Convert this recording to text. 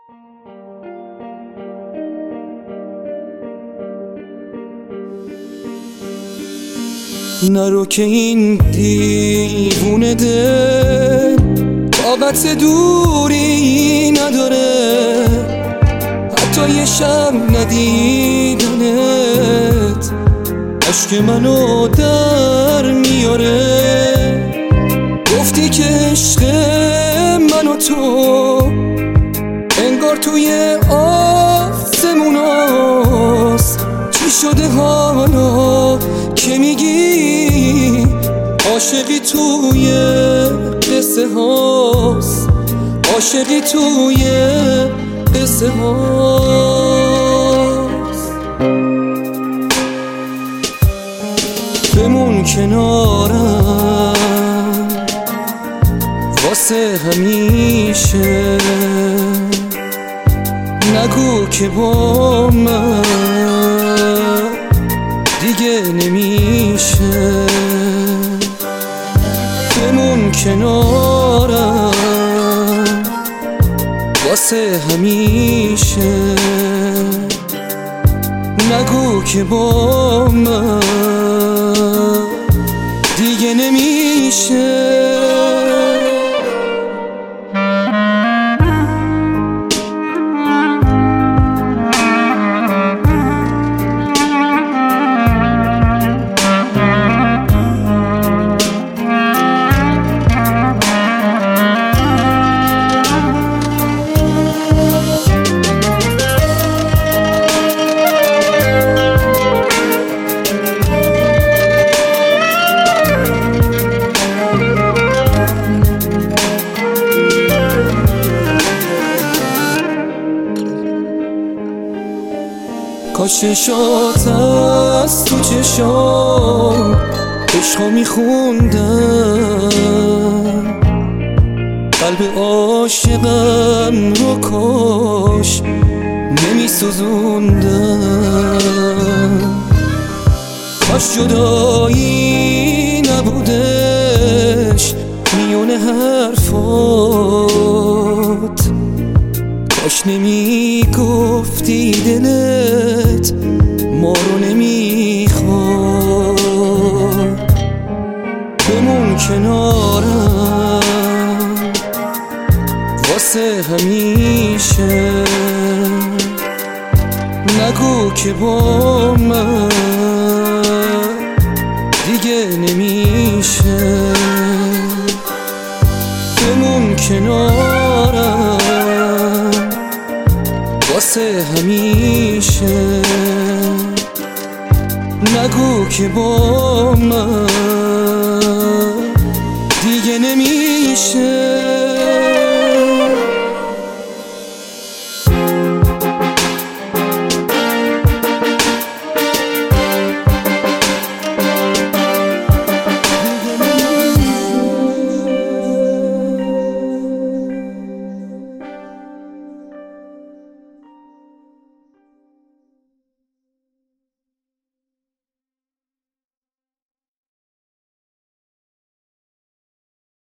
نرو که این دیوونه دل طاقت دوری نداره، حتی یه شب ندیدنت عشق منو در میاره. گفتی که عشق من و تو انگار توی آسموناست، چی شده حالا که میگی عاشقی توی قصه هاست، عاشقی توی قصه هاست. بمون کنارم واسه همیشه، نگو که با من دیگه نمیشه. بمون کنارم واسه همیشه، نگو که با من دیگه نمیشه. کاش چشات از تو چشام عشقا میخوندم، قلب عاشقم رو کاش نمیسوزوندم. کاش جدایی نبودش میون حرفات، کاش نمیگفتی دلت ما رو نمیخواد. بمون کنارم واسه همیشه، نگو که با من دیگه نمیشه. بمون کنارم واسه همیشه، نگو که با من دیگه نمیشه.